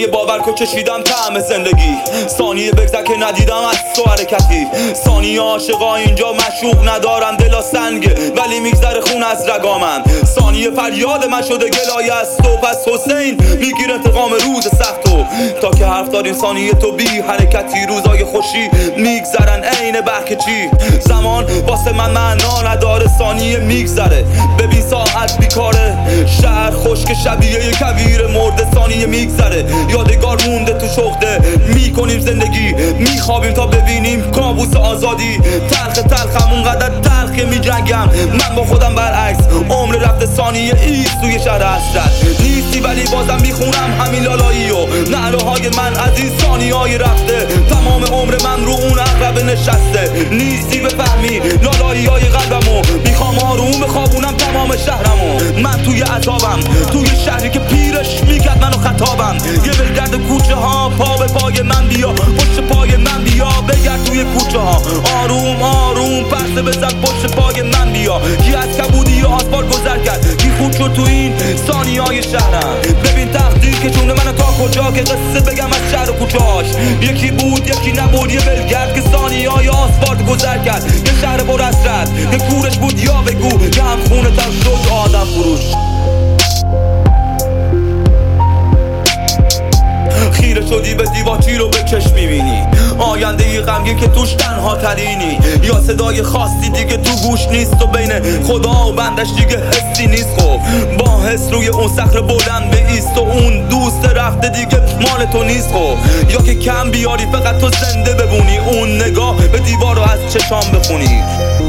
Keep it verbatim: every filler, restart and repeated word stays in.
ثانیه باور کن چشیدم طعم زندگی، ثانیه بگذر که ندیدم از تو حرکتی، ثانیه عاشقا اینجا مشوق ندارن دلا سنگه ولی میگذره خون از رگامم، ثانیه فریاد من شده گلایه از تو، پس حسین میگیر انتقام روز سختو، تا که حرف داریم ثانیه تو بی حرکتی، روزای خوشی میگذرن عین برک چی، زمان واسه من معنا نداره ثانیه میگذره، ببین ساعت بیکاره، شهر خشک شبیه کویر مرده، ثانیه میگذره یادگار مونده تو شغده، میکنیم زندگی میخوابیم تا ببینیم کابوس آزادی، تلخ تلخم اونقدر تلخ که میجنگم من با خودم برعکس، عمر رفته ثانیه ایست توی شهر حسرت نیستی ولی بازم میخونم همین لالایی و نعره های من از این ثانیه های رفته، تمام عمر من رو اون عقربه نشسته، نیستی بفهمی لالایی های قلبمو، میخوام آروم بخوابونم تمام شهرمو، من توی عذابم توی شهری که پیرش میکرد منو خطابم، یه ولگرد کوچه ها پا به پای من بیا، پشت پای من بیا، بگرد توی کوچه ها آروم آروم پرسه بزن پشت پای من بیا، کی از کبودی آسفال گذر کرد، کی خود شد تو این ثانیه های شهرم، ببین تقدیر که جونه منو تا کجا که قصه بگم از شهر و کوچه هاش، یکی بود یکی نبود، یه ولگرد که ثانیه های آسفالت گذر کرد، یه شهر پر حسرت که کورش بود یا بگو که هم خونه تر شد آدم فروش، خیره شدی به دیواچی رو به چشم میبینی، آینده ای غمگین که توش تنها ترینی، یا صدای خاصی دیگه تو گوش نیست و بین خدا و بندش دیگه حسی نیست، خب با حس روی اون صخره بلند بایست و اون دوست رفته دیگه مال تو نیست، خب یا که کم بیاری فقط تو زنده ببونی، اون نگاه به دیوار رو از چشام بخونی.